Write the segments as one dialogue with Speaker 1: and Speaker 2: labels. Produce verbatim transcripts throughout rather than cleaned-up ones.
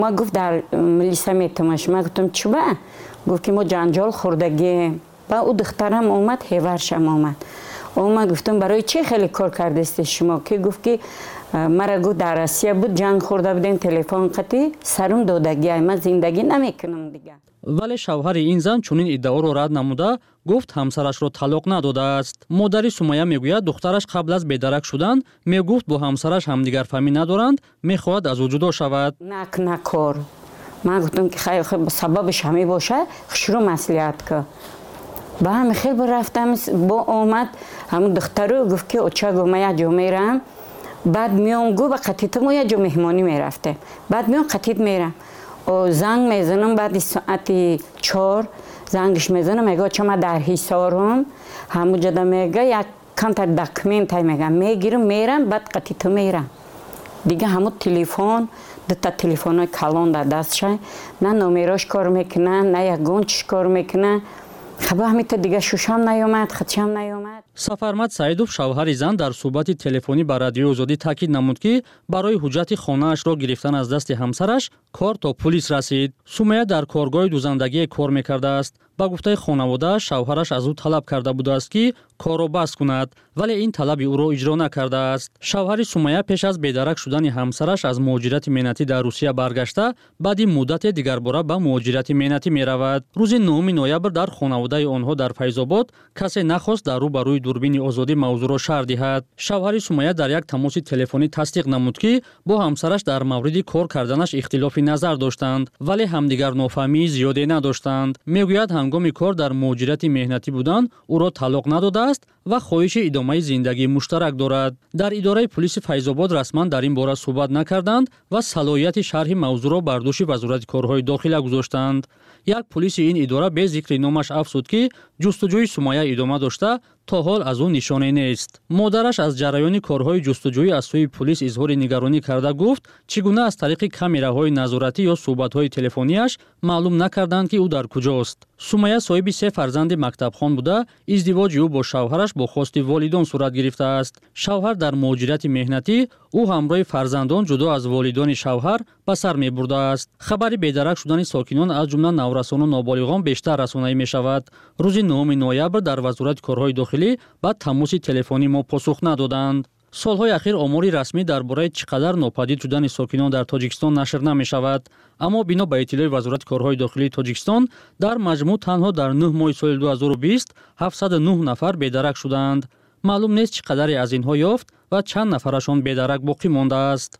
Speaker 1: ما گفت در ملیسا میتماش، ما گفتم چی با؟ گفت که ما جنجال خوردگی. با او دخترم اومد، هیورشم اومد. اومد گفتم برای چه خیلی کار کردست شما؟ که گفت که مرا گفت در آسیا بود جنگ خورده بودیم، تلفن قطعی سرم دودگی، من زندگی نمیکنم دیگه.
Speaker 2: ولی شوهر این زن چنین ادعا را رد نموده گفت همسرش را طلاق نداده است. مادر سمیه میگوید دخترش قبل از بیدرک شدن میگفت با همسرش همدیگر فهمی ندارند، میخواهد از او جدا شود.
Speaker 1: نک نکار. من گفتم که خیلی خیلی سببش همین باشه، شروع مصلحت که. با هم خیلی رفتم با اومد همون دخترو گفت که اوچا گو من یه جا میرم، بعد میام گو با قطیت ما یه جا مهمانی میرفته، بعد میام قطیت میرم و زنگ میزنم بعد ساعت چهار زنگش میزنم میگه چه من در حصارم، همون جدا میگه یک کانتر داکمنت های میگم میگیرم میرم، بعد قطیت میرم دیگه. همون تلفن دو تا تلفن های کلان در دستش، نه نومیراش کار میکنه نه یک گونچش کار میکنه. خب همیته دیگه شوشم نیامد، خدشم نیامد.
Speaker 2: سفرمد سعیدوف شوهر زن در صحبت تلفنی با رادیو آزادی تاکید نمود که برای حجت خانه‌اش را گرفتن از دست همسرش کار تا پلیس رسید. سمیه در کارگاه دوزندگی کار میکرده است. با گفته خانواده شوهرش از او طلب کرده بوده است که کار را بس کند، ولی این طلب او را اجرا نکرده است. شوهر سمیه پیش از بیدرک شدن همسرش از مهاجرت مهنتی در روسیه برگشته، بعد مدت دیگر باره به مهاجرت مهنتی میرود. روز نهم نوامبر در خانواده آنها در فیض‌آباد کسی نخواست در روبروی دوربین آزادی موضوع را شرح دهد. شوهر سمیه در یک تماس تلفنی تصدیق نمود که با همسرش در مورد کار کردنش اختلاف نظر داشتند، ولی همدیگر نافهمی زیادی نداشتند. میگوید هنگام کار در مهاجرت مهنتی بودن او را طلاق نداده است و خواهش ادامه زندگی مشترک دارد. در اداره پلیس فیض‌آباد رسما در این باره صحبت نکردند و صلاحیت شرح موضوع را بر دوش وزارت کارهای داخله گذاشتند. یک پلیس این اداره به ذکر نامش افزود که جستجوی سمیه ادامه داشته، تا حال از او نشانه نیست. مادرش از جریان کارهای جستجویی از سوی پلیس اظهار نگرانی کرده گفت چگونه از طریق کامراهای نظارتی یا صحبت‌های تلفنیش معلوم نکردند که او در کجاست. سمیه صاحب سه فرزند مکتبخوان بوده، ازدواج او با شوهرش با خواست والدان صورت گرفته است. شوهر در مهاجرت مهنتی، او همراه فرزندان جدا از والدان شوهر به سر می‌برده است. خبر بیدرک شدن ساکنان از جمله نورسان و نابالغان بیشتر رسانه‌ای می‌شود. روز نهم نوامبر در وزارت کارهای داخلی بعد تماس تلفنی ما پاسخ ندادند. سالهای اخیر آماری رسمی درباره چقدر ناپدید شدن ساکنان در تاجیکستان نشر نمی‌شود، اما بنا به اطلاع وزارت کارهای داخلی تاجیکستان در مجموع تنها در نه ماه سال دو هزار و بیست هفتصد و نه نفر بیدرک شدند. معلوم نیست چقدری از اینها یافت و چند نفرشان بیدرک باقی مانده است.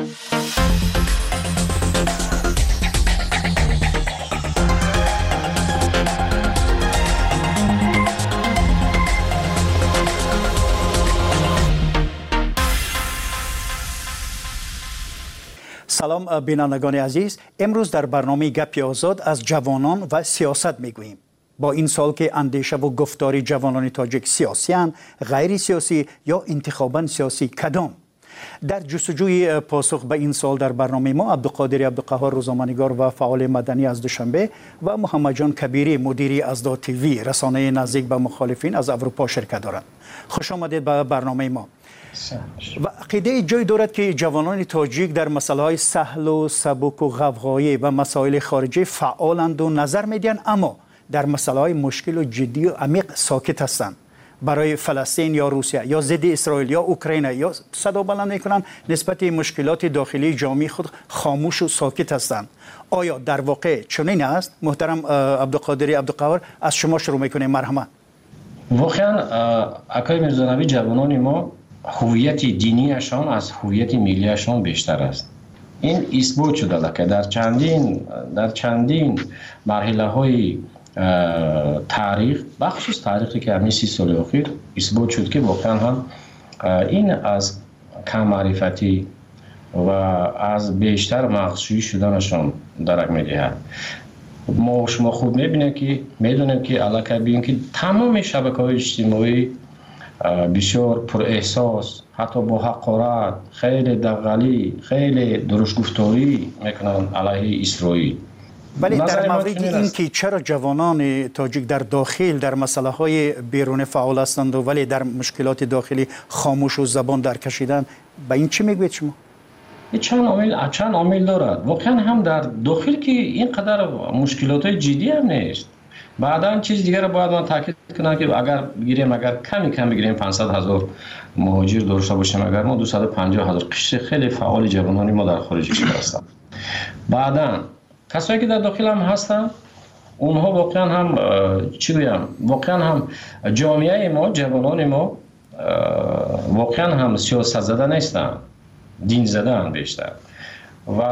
Speaker 3: سلام بینندگان عزیز، امروز در برنامه گپ آزاد از جوانان و سیاست میگوییم. با این سال که اندیشه و گفتار جوانان تاجیک سیاسیان، غیر سیاسی یا انتخاباً سیاسی کدام؟ در جستجوی پاسخ به این سال در برنامه ما عبدالقادر عبدالقهار روزنامه‌نگار و فعال مدنی از دوشنبه و محمد جان کبیری مدیری ازدا تیوی رسانه نزدیک به مخالفین از اروپا شرکت دارند. خوش آمدید به برنامه ما. و عقیده جای دارد که جوانان تاجیک در مسائل سهل و سبک و غوغایی و مسائل خارجی فعالند و نظر میدن، اما در مسائل مشکل و جدی و عمیق ساکت هستند. برای فلسطین یا روسیه یا ضد اسرائیل یا اوکراین یا صدا بلند میکنند، نسبت مشکلات داخلی جامعه خود خاموش و ساکت هستند. آیا در واقع چنین است؟ محترم عبدالقادر عبدالقهار، از شما شروع میکنیم. مرحمت.
Speaker 4: واقعا اکای میرزانوی جوانان ما هویت دینیشان از هویت ملیشان بیشتر است. این اثبات شده که در چندین در چندین مرحله های تاریخ، بخشش تاریخی که همین سی سال اخیر اثبات شد که واقعا هم این از کم معرفتی و از بیشتر مغزشویی شدنشان درک می‌دهد. ما شما خوب می‌بینید که می‌دونیم که علاقه به اینکه تمام شبکه‌های اجتماعی بسیار پر احساس، حتی با حقارت، خیلی دغلی، خیلی درشت گفتاری میکنن علیه اسرائیل.
Speaker 3: ولی در مورد این که چرا جوانان تاجیک در داخل در مسئله های بیرون فعال هستند ولی در مشکلات داخلی خاموش و زبان در کشیدن، به این چی میگوید شما؟
Speaker 4: این چند عامل چند عامل دارد. واقعا هم در داخل که اینقدر مشکلات جدی هم نیست. بعدا چیز دیگر باید من تاکید کنم که اگر بگیریم اگر کمی کم بگیریم پانصد هزار مهاجر داشته باشیم، اگر ما دویست و پنجاه هزار قشر خیلی فعال جوانان ما در خارج کشور هستند. بعدا کسایی که در داخل هم هستن اونها واقعا هم چی بگم واقعا هم جامعه ما جوانان ما واقعا هم سیاست زده نیستن، دین زده هم بیشتر. و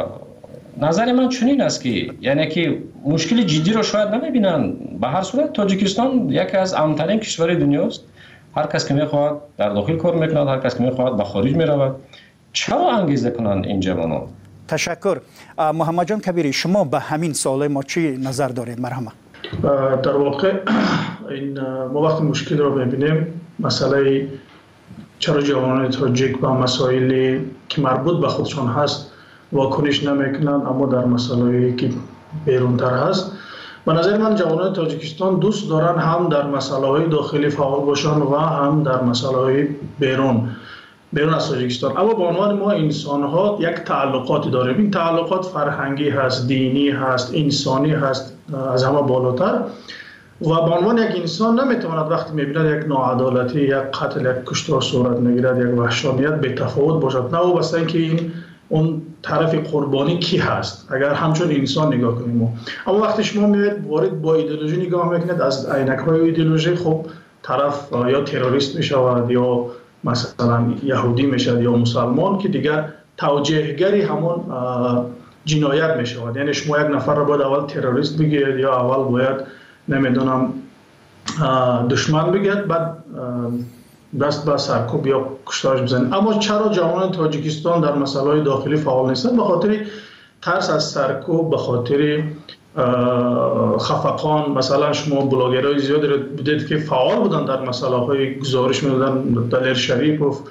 Speaker 4: نظر من چنین است که یعنی که مشکل جدی رو شاید نمیبینن. به هر صورت تاجیکستان یکی از امن‌ترین کشور دنیاست. هر کس که میخواد در داخل کار میکند، هر کس که میخواد به خارج میرود. چرا انگیزه کنند این جوانان؟
Speaker 3: تشکر. محمد جان کبیری، شما به همین سوال ما چی نظر دارید؟ مرحمت.
Speaker 5: در واقع این ما وقتی مشکل رو ببینیم، مسئله چرا جوانان تاجیک با مسائلی که مربوط به خودشان هست واکنش نمیکنند، اما در مسائلی که بیرونتر هست، به نظر من جوانان تاجیکستان دوست دارن هم در مسائل داخلی فعال باشن و هم در مسائل بیرون بیرون از تاجیکستان. اما به عنوان ما انسان ها یک تعلقاتی داریم. این تعلقات فرهنگی هست، دینی هست، انسانی هست، از همه بالاتر. و به عنوان یک انسان نمیتواند وقتی میبیند یک ناعدالتی، یک قتل، یک کشتار صورت میگیرد، یک وحشانیت به تفاوت باشد، نه وابسته اینکه این اون طرف قربانی کی هست، اگر همچون انسان نگاه کنیم. اما وقتی شما میاد وارد با ایدئولوژی نگاه میکنید، از عینک های ایدئولوژی، خب طرف یا تروریست میشود یا مثلا یهودی میشد یا مسلمان، که دیگر توجیهگری همون جنایت میشود. یعنی شما یک نفر رو باید اول تروریست بگید یا اول باید نمیدونم دشمن بگید، بعد دست به سرکوب یا کشتارش بزنید. اما چرا جوانان تاجیکستان در مسائل داخلی فعال نیستند؟ به خاطر ترس از سرکوب، به خاطر خفقان. مثلا شما بلاگرای زیادی رو دیدید که فعال بودن در مسائل های گزارش میدادن، دلیر شریف و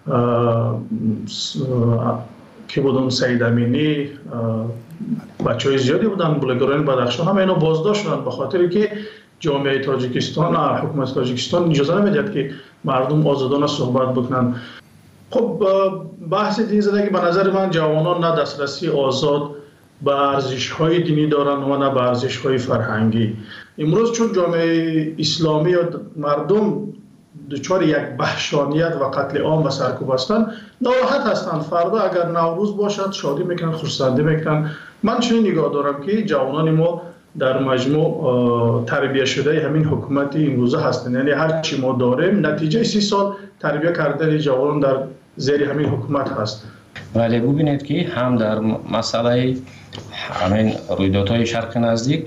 Speaker 5: که بودن سید امینی، بچه های زیادی بودن بلاگران بدخشان، همه اینا بازداشت شدن به خاطر که جامعه تاجیکستان، حکومت تاجیکستان اجازه نمیداد که مردم آزادانه صحبت بکنن. خب بحث دین زدگی به نظر من جوانان نه دسترسی آزاد به ارزش‌های دینی دارن و نه به ارزش‌های فرهنگی. امروز چون جامعه اسلامی و مردم دچار یک وحشانیت و قتل عام و سرکوب هستند، ناراحت هستند. فردا اگر نوروز باشد شادی میکنن، خرسندی میکنن. من چنین نگاه دارم که جوانان ما در مجموع تربیت شده همین حکومت امروزه هستند. یعنی هر چی ما داریم نتیجه سی سال تربیت کردن جوانان در زیر همین حکومت هست.
Speaker 4: ولی ببینید که هم در مسئله همین رویدادهای شرق نزدیک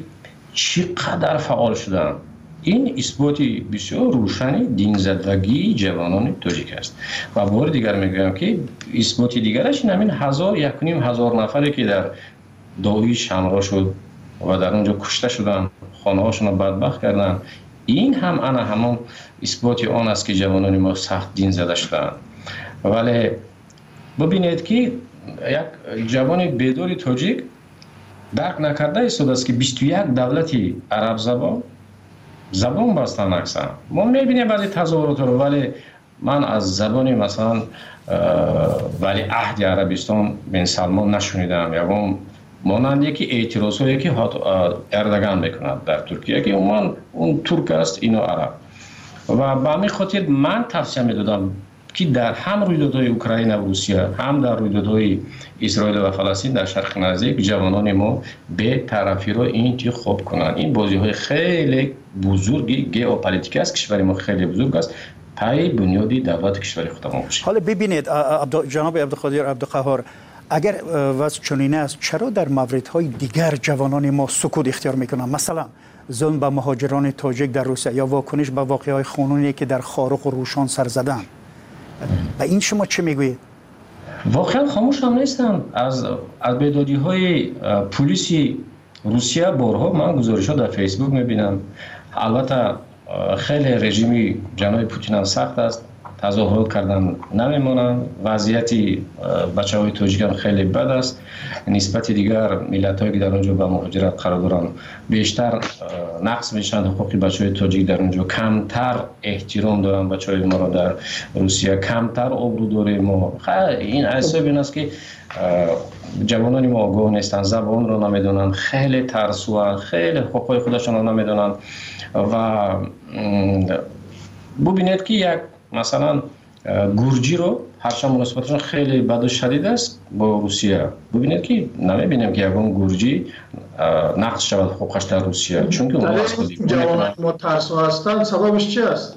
Speaker 4: چقدر فعال شدن. این اثباتی بسیار روشنی دین زدگی جوانان تاجیک است. و بار دیگر میگم که اثباتی دیگرش همین هزار یک و نیم هزار نفری که در داعش حمله شد و در اونجا کشته شدن، خانه هاشون رو بدبخت کردن. این هم انا همون اثباتی آن است که جوانان ما سخت دین زده شدند. ولی ببینید که یک جوان بیداری تاجیک درک نکرده ایستاده است که بیست و یک دولتی عرب زبان زبان بستن اکثر. ما میبینیم بعضی تظاهرات رو، ولی من از زبانی مثلا ولی عهد عربستان بن سلمان نشنیدم، یا اون مانند یکی اعتراض هایی که اردگان میکند در ترکیه که اون اون ترک است، اینو عرب. و به همین خاطر من توصیه میدادم که در هم رویدادهای اوکراین و روسیه، هم در رویدادهای اسرائیل و فلسطین در شرق نزدیک جوانان ما به طرفی رو انتخاب کنند. این بازی های خیلی بزرگی ژئوپلیتیک است، کشور ما خیلی بزرگ است، پای بنیادی دولت کشور خود ما باشه.
Speaker 3: حالا ببینید جناب عبدالقادر عبدالقهار، اگر وضع چنین است چرا در موردهای دیگر جوانان ما سکوت اختیار میکنند؟ مثلا ظلم به مهاجران تاجیک در روسیه یا واکنش به واقعه‌های خونینی که در خارق و روشان سر زدن، به این شما چه میگویید؟
Speaker 4: واقعا خاموش هم نیستن. از از بیدادی‌های پلیسی روسیه بارها من گزارش‌ها در فیسبوک میبینم. البته خیلی رژیم جناب پوتین هم سخت است، تظاهرات کردن نمیمونن. وضعیتی بچه های تاجیک خیلی بد است. نسبت دیگر ملت هایی که در اونجا به مهاجرت قرار دارن بیشتر نقص میشن. حقوق بچه های تاجیک در اونجا کمتر احترام دارن. بچه های ما را در روسیه کمتر آبرو داریم. ما این حساب این است که جوانانی ما آگاه نیستن، زبان رو نمیدونن، خیلی ترسوان، خیلی حقوق خودشون رو نمیدونن. و ببینید که یک مثلا گرجی رو هرچند مناسبتشون خیلی بد و شدید است با روسیه، ببینید که نمیبینیم که یکون گرجی نقص شود حقوقش در روسیه، چون که اون
Speaker 5: جوانان ما ترسو هستند. سببش چی است؟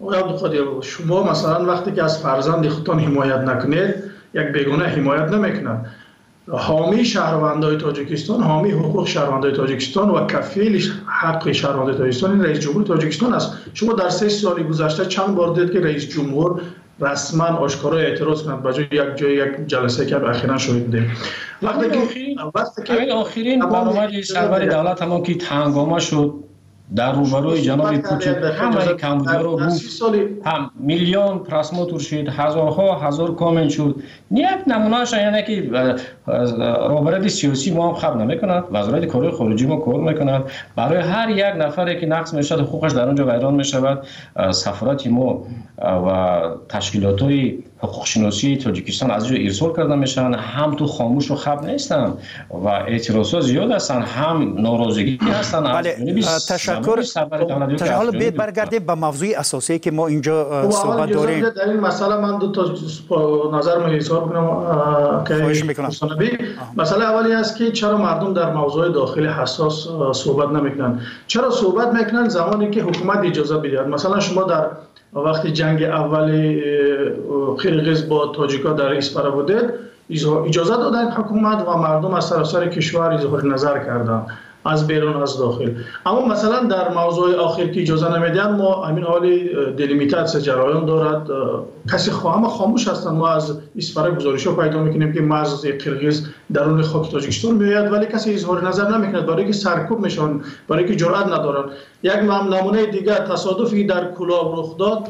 Speaker 5: شما مثلا وقتی که از فرزند خودتان حمایت نکنید، یک بیگانه حمایت نمیکنند. حامی شهروندان تاجیکستان، حامی حقوق شهروندان تاجیکستان و کفیل حق شهروندان تاجیکستان رئیس جمهور تاجیکستان است. شما در سه سال گذشته چند بار دید که رئیس جمهور رسما آشکارا اعتراض کند به جای یک جای یک جلسه که اخیراً شاهد بودیم؟ وقتی که وقتی که
Speaker 4: آخرین برنامه سرور دولت هم که هنگامه شد در روبروی جناب پوتین همه کمبودیا رو گفت، هم میلیون پرسموتر شد، هزارها هزار کامنت شد. یک نمونهش یعنی که روابط سیاسی ما هم خبر نمیکند، وزارت کار خارجی ما کار میکند، برای هر یک نفری که نقص میشد حقوقش در اونجا ویران میشود. سفارت ما و تشکیلات های حقوق شناسی تاجیکستان از اینجا ارسال کرده میشن، هم تو خاموش و خب نیستن و اعتراضات زیاد هستن، هم ناراضگی هستن.
Speaker 3: بله تشکر. حالا بیت برگردیم به موضوع اساسی که ما اینجا صحبت داریم.
Speaker 5: در این مسئله من دو تا نظر من اظهار کنم که مسئله اولی است که چرا مردم در موضوع داخلی حساس صحبت نمیکنن؟ چرا صحبت میکنن زمانی که حکومت اجازه بده؟ مثلا شما در وقتی جنگ اولی قرقیز با تاجیکا در اسپارا بودید، اجازه دادن حکومت و مردم از سراسر کشور اظهار نظر کردند، از بیرون از داخل. اما مثلا در موضوع آخر که اجازه نمیدن، ما همین حالی دلیمیتاسیون جریان دارد، کسی همه خاموش هستند. ما از اسپارا گزارش‌ها پیدا میکنیم که مرز قرقیز درون خاک تاجیکستان میاد ولی کسی اظهار نظر نمیکنه، برای که سرکوب میشن، برای که جرأت ندارن. یک نمونه دیگه تصادفی در کلاب رخ داد،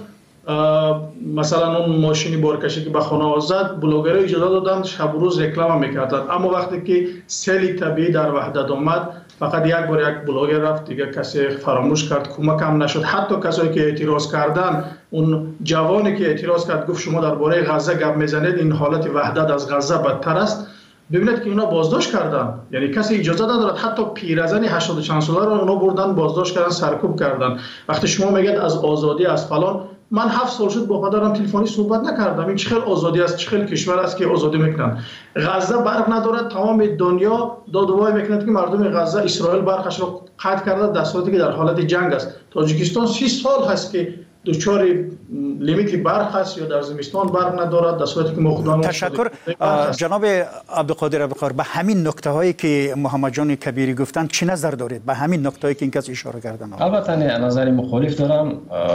Speaker 5: مثلا اون ماشین بارکشی که به خانه زد، بلوگرها اجازه دادن شب و روز رکلام میکردن، اما وقتی که سیل طبیعی در وحدت آمد فقط یک بار یک بلاگر رفت، دیگه کسی فراموش کرد، کمک هم نشد. حتی کسایی که اعتراض کردن، اون جوانی که اعتراض کرد گفت شما درباره غزه گپ میزنید، این حالت وحدت از غزه بدتر است. ببینید که اینا بازداشت کردن، یعنی کسی اجازه ندارد. حتی پیرزن هشتاد و چند ساله رو اونا بردن بازداشت کردن، سرکوب کردن. وقتی شما میگید از آزادی از فلان، من هفت سال شد با پدرم تلفنی صحبت نکردم. این چه خیلی آزادی است، چه خیلی کشور است که آزادی میکنن. غزه برق ندارد، تمام دنیا دادوای میکنند که مردم غزه اسرائیل برقش رو قطع کرده در صورتی که در حالت جنگ است. تاجیکستان سی سال هست که دچار لیمیت برق هست یا در زمستان برق ندارد، در صورتی که ما خودمون.
Speaker 3: تشکر جناب عبدالقادر ابوبکر. به همین نکته هایی که محمد جان کبیری گفتن چی نظر دارید؟ به همین نکته هایی که این کس اشاره کردن.
Speaker 4: البته نظر مخالف دارم.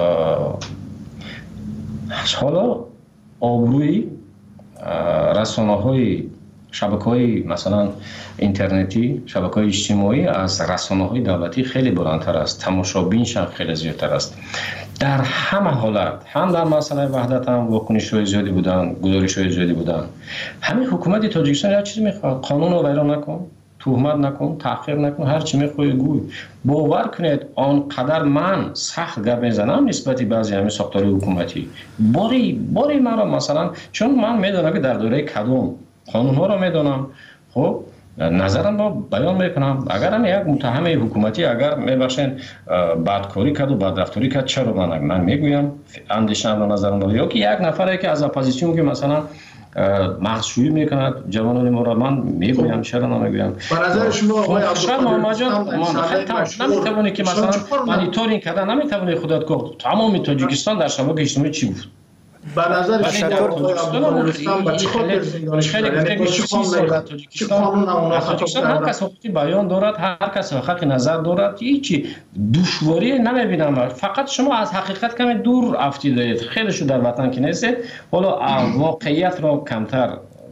Speaker 4: حالا آبروی رسانه‌های شبکه‌های مثلا اینترنتی، شبکه‌های اجتماعی از رسانه‌های دولتی خیلی بلندتر است، تماشابینش هم خیلی زیادتر است. در همه حالت، هم در مسئله وحدت هم واکنش‌های زیادی بودن، گزارش‌های زیادی بودن. همین حکومت تاجیکستان هر چیزی می‌خواد، قانون رو ویران نکن، تهمت نکن، تحقیر نکن، هر چی میخوای گوی. باور کنید آنقدر من سخت گپ میزنم نسبت به بعضی همین ساختار حکومتی. باری باری مرا مثلا چون من میدونم که در دوره کدوم قانون ها رو میدونم، خب نظرم رو بیان میکنم. اگر هم یک متهم حکومتی اگر میبخشین بدکاری کرد و بدرفتاری کرد، چرا من من میگویم اندیشه‌ام و نظرم رو، یا که یک نفری که از اپوزیسیون که مثلا مغزشویی میکند جوانان ما را، من میگویم چرا نمیگویم.
Speaker 5: به نظر شما آقای
Speaker 4: محمد جان نمیتونی که مثلا مانیتورینگ کردن، نمیتونی خودت گفت تمام تاجیکستان در شبکه اجتماعی چی بود؟
Speaker 5: به نظر شما تاجیکستان با چه خاطر زندانش کردن؟
Speaker 4: تاجیکستان هر کس حقوقی بیان دارد، هر کس حق نظر دارد، هیچی دشواری نمیبینم. فقط شما از حقیقت کمی دور افتیدید، خیلی شو در وطن که نیستید. حالا واقعیت را کمتر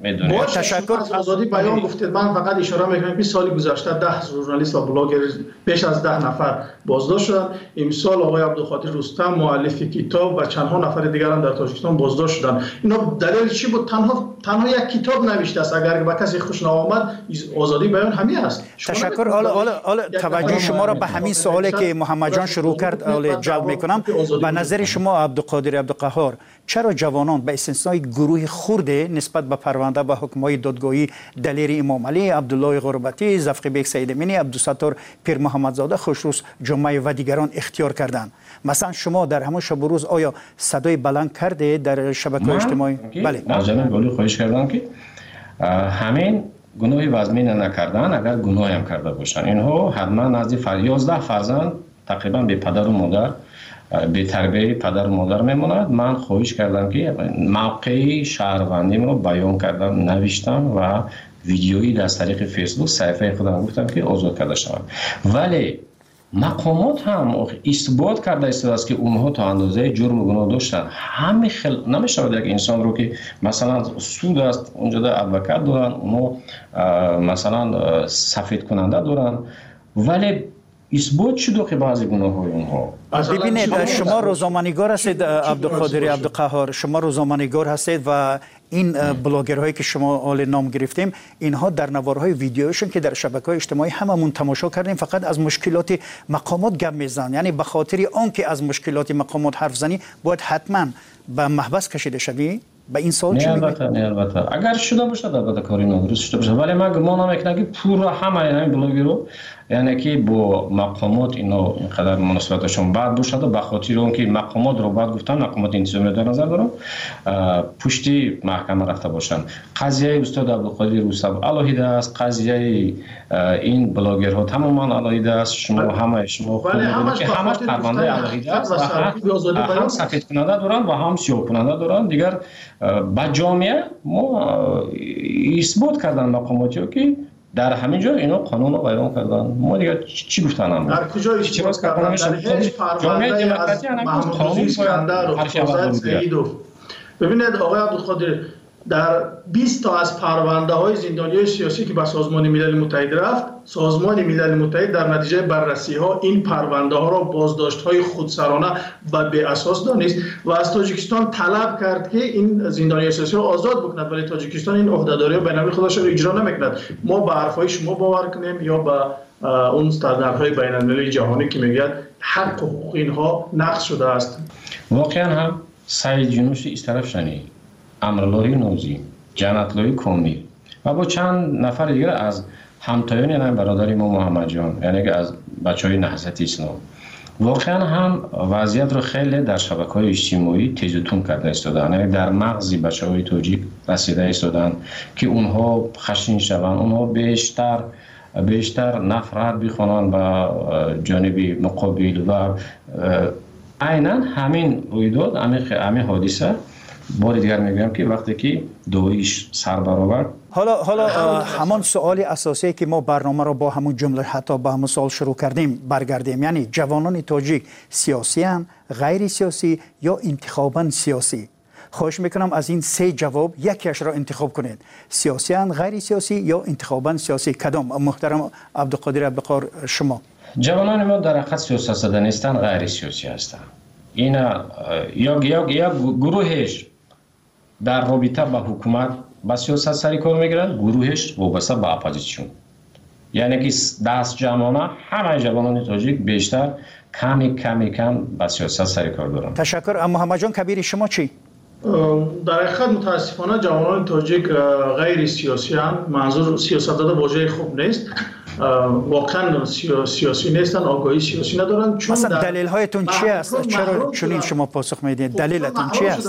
Speaker 4: میدونید.
Speaker 5: تشکر. از آزادی بیان گفتید، من فقط اشاره میکنم که سال گذشته ده ژورنالیست و بلاگر بیش از ده نفر بازداشت شدن. امسال آقای عبدالقادر رستم مؤلف کتاب و چندها نفر دیگر هم در تاجیکستان بازداشت شدن. اینا دلیل چی بود؟ تنها تنها یک کتاب نوشته است. اگر به کسی خوش نآمد آزادی بیان همین است.
Speaker 3: تشکر. حالا حالا حالا توجه شما را به همین سوالی که محمد جان شروع کرد حالا جلب میکنم. به نظر شما عبدالقادر عبدالقهار، چرا جوانان به استثنای گروه خرده نسبت به پرونده به حکم‌های دادگاهی دلیر امام علی، عبدالله غربتی، ظفر بیگ سید امینی، عبدالستار پیر محمدزاده، خوشروز جمعه و دیگران اختیار کردند؟ مثلا شما در همون شب و روز آیا صدای بلند کرده در شبکه‌های اجتماعی؟
Speaker 4: بله. از جناب ولی خواهش کردم که همین گناهی وزمین نکردن، اگر گناهی هم کرده باشن، اینها حتما نزد یازده فرزند تقریبا به پدر و مادر به تربیت پدر و مادر میموند. من خواهش کردم که موقع شهروندیم رو بیان کردم، نوشتم و ویدیویی در طریق فیسبوک صفحه خودم گفتم که آزاد کرده شوند. ولی مقامات هم اثبات کرده است که اونها تا اندازه جرم و گناه داشتن. همه خل نمیشه یک انسان رو که مثلا سود است اونجا در ادوکات دارن، اونها مثلا سفید کننده دارن، ولی اثبات شده که بعضی گناه‌های اونها.
Speaker 3: ببینید شما روزنامه‌نگار هستید عبدالقادر عبدالقهار، شما روزنامه‌نگار هستید و این بلاگرهایی که شما حال نام گرفتیم اینها در نوارهای ویدیوشون که در شبکه‌های اجتماعی هممون تماشا کردیم فقط از مشکلات مقامات گپ میزنن. یعنی به خاطر آنکه از مشکلات مقامات حرف زنی باید حتما به محبس کشیده شوی. به این سوال چی میگید؟
Speaker 4: نه البته اگر شده باشه البته کاری ندرست شده باشه، ولی من گمان میکنم که پورا همه همین بلاگرها یعنی که با مقامات اینا اینقدر مناسبتشون بد باشه به خاطر اونکه مقامات رو بعد گفتن مقامات انتظامی در نظر دارم پشتی محکمه رفته باشن. قضیه استاد عبدالقادر رستم علیحده است، قضیه این بلاگرها تماما علیحده است. شما همه شما خوب میدونید که همش پرونده علیحده است و هم سفید کننده دارن و هم سیاه کننده دارن. دیگر با جامعه ما اثبات کردن مقاماتی که در همین جا اینا قانون رو بیان کردن. ما دیگه چی گفتن هم
Speaker 5: در کجا اثبات کردن؟ در هیچ پرونده از محمود اسکندر و حافظ سعیدوف. ببینید آقای عبدالقادر، در بیست تا از پرونده های زندانیای سیاسی که به سازمان ملل متحد رفت، سازمان ملل متحد در نتیجه بررسی ها این پرونده ها را بازداشت های خودسرانه و بی اساس دانست و از تاجیکستان طلب کرد که این زندانیای سیاسی را آزاد بکند، ولی تاجیکستان این عهدهداری بین‌المللی خودش را اجرا نمیکند. ما به حرفای شما باور کنیم یا به اون استانداردهای بین‌المللی جهانی که میگه حق و حقوق اینها نقض شده است؟
Speaker 4: واقعا هم سعید یونوسی از طرف شنی، امرالله نوزی، جنت‌الله کامیل و با چند نفر دیگر از همتایان یعنی برادر ما محمد جان، یعنی که از بچهای نهضت اسلام، واقعا هم وضعیت رو خیلی در شبکه‌های اجتماعی تیز و تند کرده ایستادن. یعنی در مغز بچه‌های تاجیک رسیده ایستادن که اونها خشن شوند، اونها بیشتر بیشتر نفرت بخوانند به جانب مقابل و عیناً همین رویداد همین حادثه بار دیگر میگم که وقتی که دویش سر برآورد.
Speaker 3: حالا حالا همان سوال اساسی که ما برنامه رو با همون جمله حتی با همون سوال شروع کردیم برگردیم، یعنی جوانان تاجیک سیاسی هستند، غیر سیاسی یا انتخاباً سیاسی؟ خواهش میکنم از این سه جواب یکیش را انتخاب کنید. سیاسی هستند، غیر سیاسی یا انتخاباً سیاسی؟ کدام؟ محترم عبدالقادر عبدالقهار شما.
Speaker 4: جوانان ما در حقیقت سیاست زده نیستند، غیر سیاسی هستند. اینا یا یا یا گروهش در رابطه با حکومت با سیاست سری کار میگیرن، گروهش وابسته به اپوزیسیون. یعنی که دست جمعانه همه جوانان تاجیک بیشتر کمی کمی کم با سیاست سری کار دارن.
Speaker 3: تشکر. اما محمد جان کبیر شما چی؟
Speaker 5: در حقیقت متاسفانه جوانان تاجیک غیر سیاسی هم، منظور سیاست داده واژه خوب نیست، واقعا سیاسی نیستن، آگاهی سیاسی ندارن. چون
Speaker 3: مثلا دلیل هایتون چی است؟ چرا چنین شما پاسخ میدید؟ دلیلتون چی است؟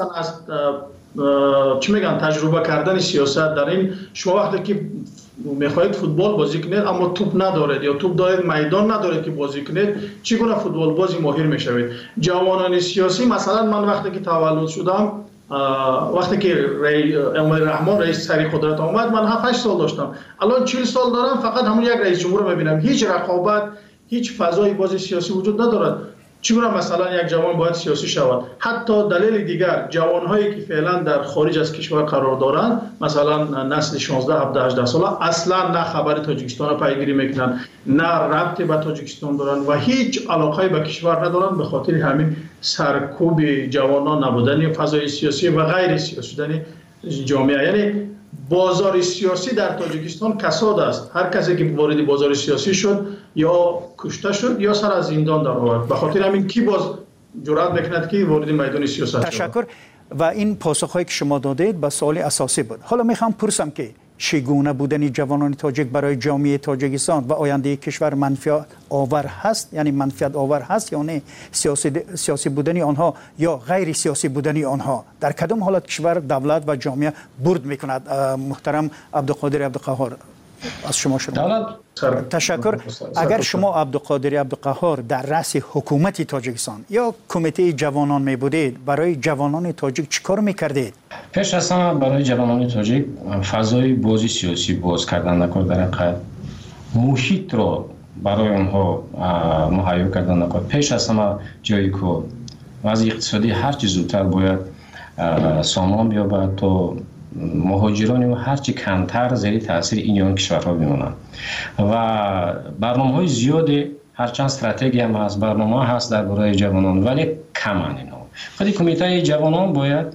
Speaker 5: چی میگن تجربه کردن سیاست در این شما وقتی که میخواهید فوتبال بازی کنید اما توپ ندارید یا توپ دارید میدان ندارید که بازی کنید، چگونه فوتبال بازی ماهر میشوید؟ جوانان سیاسی مثلا من وقتی که تولد شدم، وقتی که امام رحمان رئیس سری قدرت آمد من هفت هشت سال داشتم، الان چهل سال دارم، فقط همون یک رئیس جمهور رو میبینم. هیچ رقابت، هیچ فضای بازی سیاسی وجود ندارد. چگونه مثلا یک جوان باید سیاسی شود. حتی دلیل دیگر جوانهایی که فعلا در خارج از کشور قرار دارند، مثلا نسل شانزده هفده هجده ساله، اصلا نه خبر تاجیکستان را پیگیری میکنن، نه ربطی به تاجیکستان دارن و هیچ علاقه به کشور ندارن، به خاطر همین سرکوب جوانان نبودن فضای سیاسی و غیر سیاسی شدن جامعه. یعنی بازار سیاسی در تاجیکستان کساد است. هر کسی که وارد بازار سیاسی شد یا کشته شد یا سر از زندان در آورد. به خاطر همین کی باز جرأت میکند که وارد میدان سیاست شود.
Speaker 3: تشکر. و این پاسخهایی که شما دادید به سوال اساسی بود. حالا میخوام پرسم که چگونه بودن جوانان تاجیک برای جامعه تاجیکستان و آینده کشور منفعت آور هست، یعنی منفعت آور هست یا نه؟ سیاسی سیاسی بودن آنها یا غیر سیاسی بودن آنها در کدام حالت کشور، دولت و جامعه برد میکند؟ محترم عبدالقادر عبدالقهار از شما شروع. تشکر. اگر شما عبدالقادر عبدالقهار در رأس حکومت تاجیکستان یا کمیته جوانان می بودید، برای جوانان تاجیک چیکار میکردید؟
Speaker 4: پیش از همه برای جوانان تاجیک فضای بازی سیاسی باز کردن نکرد، در حقیقت محیط رو برای آنها مهیا کردن نکرد. پیش از همه جایی که وضع اقتصادی هر چه زودتر باید سامان بیابد تا مهاجران و هرچی کمتر زیر تاثیر این یا آن کشورها بمانند و برنامه‌های زیاده، هرچند استراتژی هم هست، برنامه هست در برای جوانان، ولی کمن اینا. خود کمیته جوانان باید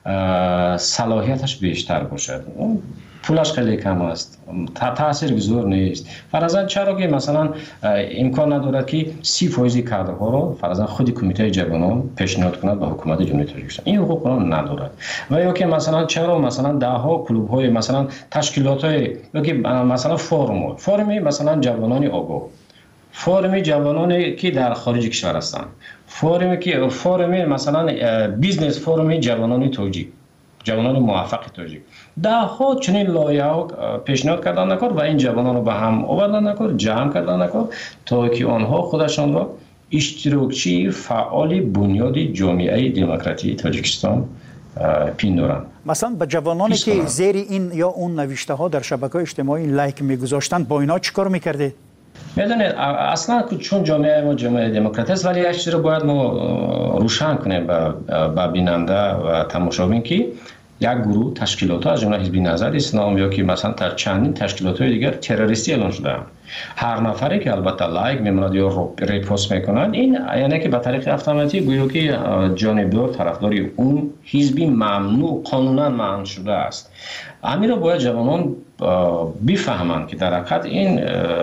Speaker 4: صلاحیتش بیشتر باشد. پولش خیلی کم است، تاثیر گذار نیست. فرضاً چرا که مثلا امکان ندارد که سی فیصد کادرها رو فرضاً خود کمیته جوانان پیشنهاد کند به حکومت جمهوری تاجیکستان؟ این حقوق رو ندارد. و یا که مثلا چرا مثلا ده ها کلوب های مثلا تشکیلات های یا که مثلا فورم فرمی مثلا جوانان آگاه، فرمی جوانانی که در خارج کشور هستند، فرمی که فرمی مثلا بیزنس فرمی جوانان تاجیک، جوانان موفق تاجیک، ده ها چنین لایحه پیشنهاد کردن نکرد و این جوانان رو به هم آوردن نکرد، جمع کردن نکرد تا که آنها خودشان را اشتراکچی فعال بنیاد جامعه دموکراتی تاجیکستان پندارند.
Speaker 3: مثلا به جوانانی که زیر این یا اون نوشته ها در شبکه‌های اجتماعی لایک میگذاشتند، با اینا چیکار میکردید؟
Speaker 4: میدونید اصلا چون جامعه ما جامعه دموکراتی است، ولی یک چیز رو باید ما روشن کنیم به بیننده و تماشابین که یک گروه تشکیلات ها از جمله حزب نظر اسلام یا که مثلا تا چندین تشکیلات های دیگر تروریستی اعلام شده. هر نفری که البته لایک میموند یا ریپوست میکنند، این یعنی که به طریق اتوماتیک گویا که جانبدار طرفداری اون حزبی ممنوع قانونا منع شده است. همین رو باید جوانان بفهمند که در حقیقت این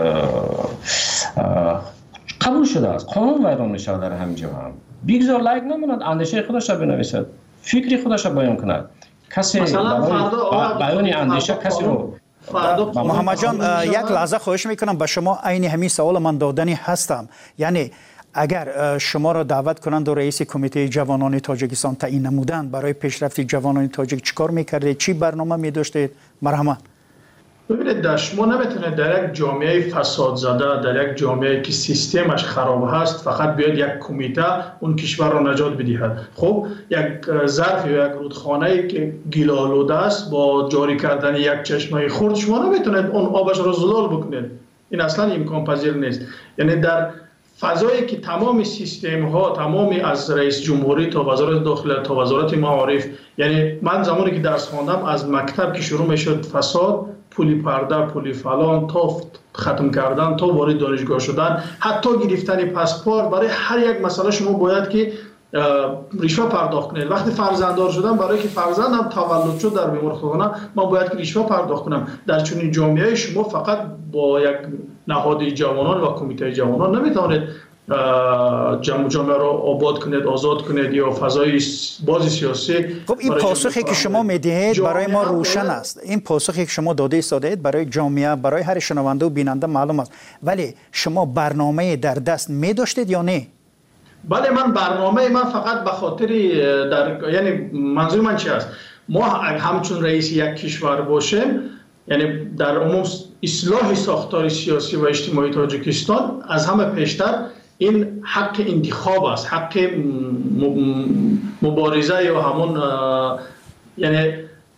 Speaker 4: قبول شده است، قانون ویران میشه در همین جامعه. بگذار لایک نموند، اندیشه خودش را بنویسد، فکری خودش را بیان کند. کسی بیان اندیشه کسی رو
Speaker 3: محمد جان یک لحظه خواهش میکنم به شما عین همین سوال من دادنی هستم. یعنی اگر شما را دعوت کنند و رئیس کمیته جوانان تاجیکستان تعیین نمودند، برای پیشرفت جوانان تاجیک چیکار میکردید؟ چی برنامه می‌داشتید؟ مرحمت.
Speaker 5: ببینید در شما نمیتونید در یک جامعه فساد زده، در یک جامعه که سیستمش خراب هست، فقط بیاد یک کمیته اون کشور را نجات بدهد. خب یک ظرف یا یک رودخانه‌ای که گیل‌آلوده است با جاری کردن یک چشمه خرد، شما نمیتونید اون آبش را زلال بکنید. این اصلا امکان پذیر نیست. یعنی در فضایی که تمام سیستم ها، تمامی از رئیس جمهوری تا وزارت داخله تا وزارت معارف، یعنی من زمانی که درس خواندم از مکتب که شروع میشد فساد، پولی پرده، پولی فلان، تا ختم کردن، تا وارد دانشگاه شدن، حتی گرفتن پاسپورت، برای هر یک مسئله شما باید که رشوه پرداخت کنید. وقتی فرزنددار شدم، برای که فرزندم تولد شد در بیمارستان، من باید که رشوه پرداخت کنم. در چنین جامعه شما فقط با یک نهاد جوانان و کمیته جوانان نمیتونید جامعه را آباد کنید، آزاد کنید یا فضای باز سیاسی.
Speaker 3: خب این پاسخی که شما میدهید برای ما روشن است. این پاسخی که شما داده ایستادید برای جامعه، برای هر شنونده و بیننده معلوم است. ولی شما برنامه در دست می داشتید یا نه؟
Speaker 5: بله، من برنامه من فقط به خاطر در یعنی منظور من چی است؟ ما همچون رئیس یک کشور باشیم، یعنی در عموم اصلاح ساختار سیاسی و اجتماعی تاجیکستان از همه پیشتر این حق انتخاب است، حق مبارزه یا همون یعنی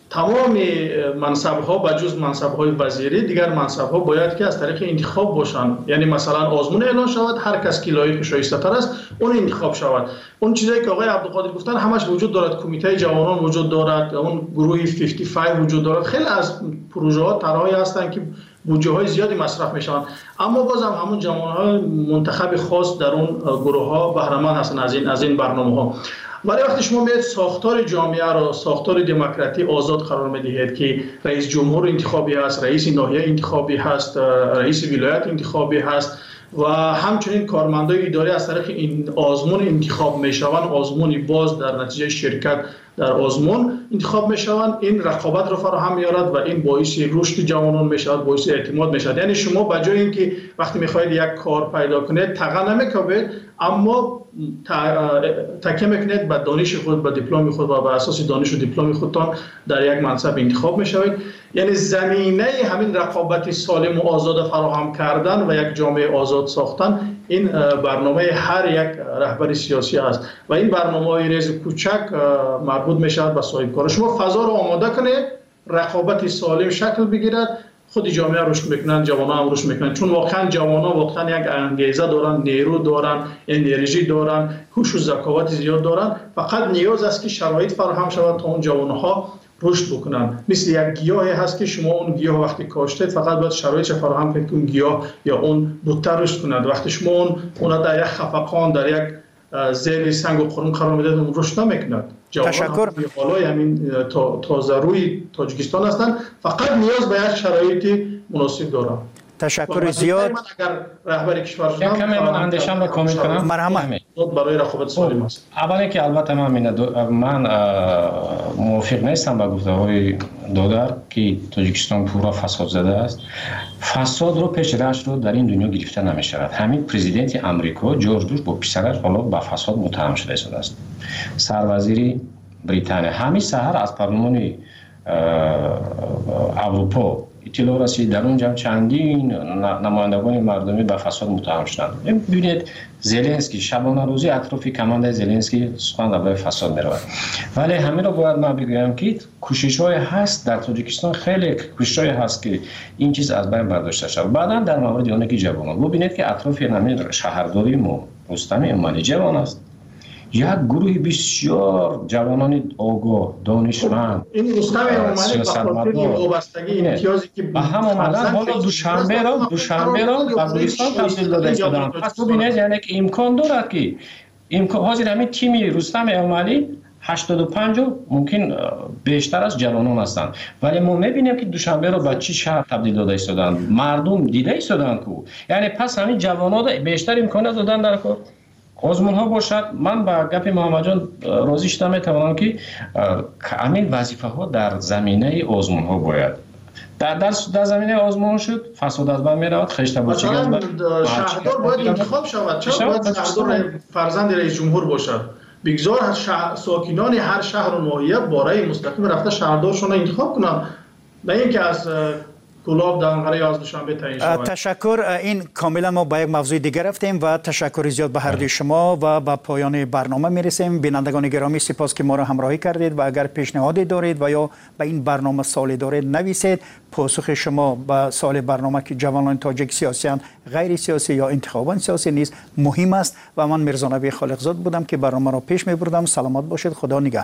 Speaker 5: تمام منصب‌ها بجز منصب‌های وزیری دیگر منصب‌ها باید که از طریق انتخاب باشند. یعنی مثلا آزمون اعلان شود، هر کس که لایق و شایسته‌تر است اون انتخاب شود. اون چیزایی که آقای عبدالقادر گفتن همش وجود دارد. کمیته جوانان وجود دارد، اون گروه پنجاه و پنج وجود دارد. خیلی از پروژه‌ها طرح‌هایی هستند که بودجه‌های زیادی مصرف میشوند، اما بازم همون جوان‌های منتخب خاص در اون گروه‌ها بهره‌مند هستند از این از این برنامه‌ها. ولی وقتی شما میاد ساختار جامعه را، ساختار دموکراتی آزاد قرار میدهید که رئیس جمهور انتخابی هست، رئیس ناحیه انتخابی هست، رئیس ولایت انتخابی هست و همچنین کارمندای اداری از طریق این آزمون انتخاب میشوند، آزمونی باز در نتیجه شرکت در آزمون انتخاب میشوند. این رقابت را فراهم میارد و این باعث رشد جوانان میشود، باعث اعتماد میشود. یعنی شما بجای اینکه وقتی میخواهید یک کار پیدا کنید تقا نمیکنید، اما تکیه میکنید به دانش خود، به دیپلم خود و به اساس دانش و دیپلم خودتان در یک منصب انتخاب میشوید. یعنی زمینه همین رقابت سالم و آزاد فراهم کردن و یک جامعه آزاد ساختن این برنامه هر یک رهبر سیاسی است و این برنامه‌های ریز کوچک مربوط میشود به صاحب کار. شما فضا رو آماده کنید، رقابت سالم شکل بگیرد، خود جامعه رشد میکنن، جوانان هم رشد میکنن، چون واقعا جوانان واقعا یک انگیزه دارن، نیرو دارن، انرژی دارن، هوش و ذکاوت زیاد دارن. فقط نیاز است که شرایط فراهم شود تا اون جوانها رشد بکنن. مثل یک گیاهی هست که شما اون گیاه وقتی کاشتید فقط باید شرایط فراهم کنید که اون گیاه یا اون بوته رشد کند. وقتی شما اون اون در یک خفقان، در یک زیر سنگ و قرون قرار میدید اون رشد نمیکند.
Speaker 3: تشکر.
Speaker 5: بالای همین تازه روی تاجیکستان هستند، فقط نیاز به یک شرایط مناسب دارند.
Speaker 3: تشکر زیاد.
Speaker 5: من اگر رهبر کشور شدم
Speaker 4: کمی من اندیشم را کامل کنم.
Speaker 3: مرحمت.
Speaker 5: برای رقابت سالم است.
Speaker 4: اولی که البته من من موافق نیستم با گفته‌های دادر که تاجیکستان پورا فساد زده است. فساد رو پیش رشت رو در این دنیا گرفته نمی‌شود. همین پرزیدنت آمریکا جورج بوش با پسرش حالا با فساد متهم شده است. سروزیری بریتانیا همین سحر از پارلمان اروپا اطلاع رسید در اونجا چندین نمایندگان مردمی به فساد متهم شدند. ببینید زلنسکی شبانه روزی اطراف کمانده زلنسکی سخن درباره فساد می‌رود. ولی همین رو باید من بگویم که کوشش‌های هست در تاجیکستان، خیلی کوشش‌های هست که این چیز از بین برداشته شود. بعداً در مورد اون که جوانان ببینید که اطراف همین شهرداری ما رستم امانی جوان است. یک گروه بسیار جوانان آگاه، دانشمند،
Speaker 5: این رستم امانی با خاطر وابستگی امتیازی که
Speaker 4: به هم اومدن حالا دوشنبه را دوشنبه را بلوچستان تبدیل داده شدن. پس ببینید یعنی که امکان دارد که امکان حاضر همین تیمی رستم امانی هشتاد و پنج ممکن بیشتر از جوانان هستند، ولی ما میبینیم که دوشنبه رو به چی شهر تبدیل داده شدن، مردم دیده شدن کو. یعنی پس همین جوانان بیشتر امکانات دادن در کار آزمون ها باشد. من با گپ محمد جان راضی شدم، میتوانم که همین وظیفه ها در زمینه آزمون ها باید در در, در زمینه آزمون شد، فساد از بین میرود، خشت بچگی از بین
Speaker 5: شهردار باید انتخاب شود. چرا باید شهردار فرزند رئیس جمهور باشد؟ بگذار ساکنان هر شهر و ناحیه برای مستقیم رفته شهردارشون انتخاب کنن، نه اینکه از کلاب دانغره از دوشنبه تعیین شود.
Speaker 3: تشکر. این کاملا ما به یک موضوع دیگر رفتیم و تشکر زیاد به هر دوی شما و به پایان برنامه میرسیم. بینندگان گرامی سپاس که ما را همراهی کردید و اگر پیشنهادی دارید و یا به این برنامه سوالی دارید نویسید. پاسخ شما به سوال برنامه که جوانان تاجیک سیاسیان، غیر سیاسی یا انتخابات سیاسی نیست مهم است و من میرزا نبی خالقزاد بودم که برنامه را پیش میبردم. سلامت باشید. خدا نگهدار.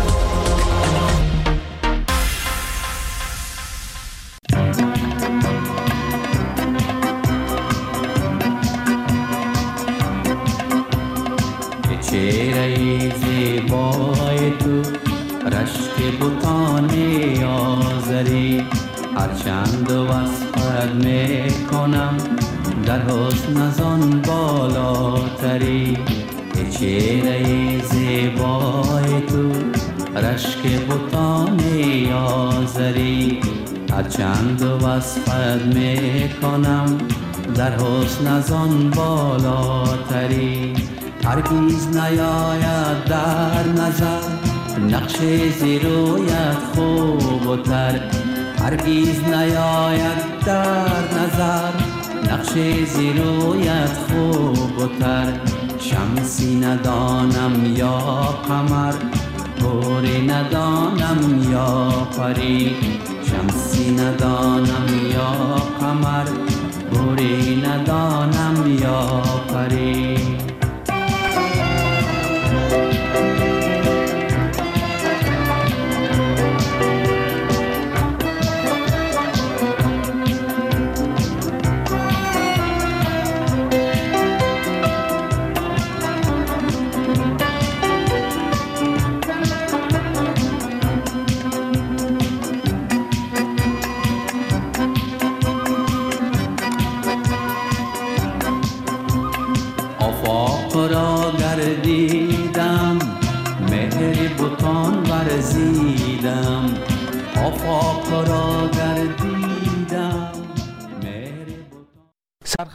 Speaker 6: چهره زیبای تو رشک بوتان آزری، هرچند وصفت میکنم در حسن ازان بالاتری. چهره زیبای تو رشک بوتان آزری، هرچند وصفت میکنم در حسن ازان بالاتری. هرگیز نیاید در نظر نقش زیرویت خوب و تر، هرگیز نیاید در نظر نقش زیرویت خوب و تر. شمسی ندانم یا قمر طوری ندانم یا پری، شمسی ندانم یا قمر، گوری ندانم یا پری. را گردیدم، مهر بتان ورزیدم، آفاق را گردیدم،